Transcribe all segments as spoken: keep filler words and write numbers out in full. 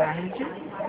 tarde.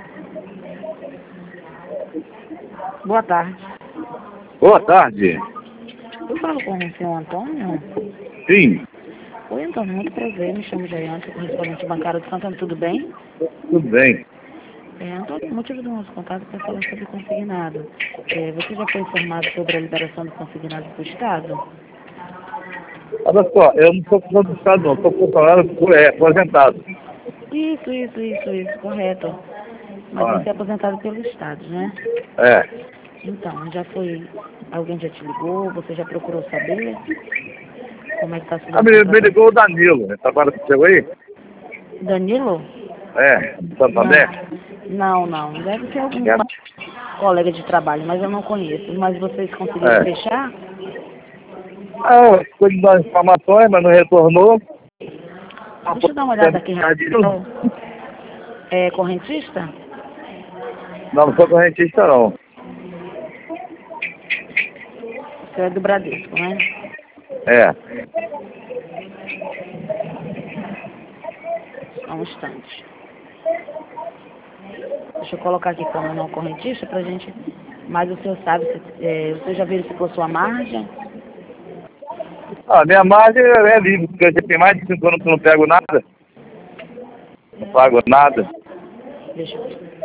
Boa tarde. Boa tarde. Eu falo com o senhor Antônio? Sim, Oi, Antônio, muito prazer. Me chamo Jaiante, correspondente bancário de Santana. Tudo bem? tudo bem. É, Antônio, o motivo do nosso contato é para falar sobre consignado. É, você já foi informado sobre a liberação do consignado do Estado? Olha só, eu não sou funcionário do Estado, não. Sou funcionário é, aposentado. Isso, isso, isso, isso, correto. Mas Ah, você é aposentado pelo Estado, né? é. Então, já foi... Alguém já te ligou? Você já procurou saber como é que está sendo Ah, o me, me contrato? ligou o Danilo. Né? Agora que chegou aí? Danilo? É, Santander. Não, não, não. Deve ser algum É. colega de trabalho, mas eu não conheço. Mas vocês conseguiram É. fechar? Ah, foi de dar informações, mas não retornou. Deixa eu dar uma olhada aqui rapidinho. É correntista? Não, não sou correntista, não. Você é do Bradesco, né? É. Só um instante. Deixa eu colocar aqui como não correntista pra gente... Mas o senhor sabe, se, é, você já verificou sua margem? Ah, minha margem é livre, porque eu já tenho mais de cinco anos que eu não pego nada. Não pago nada. Deixa eu ver.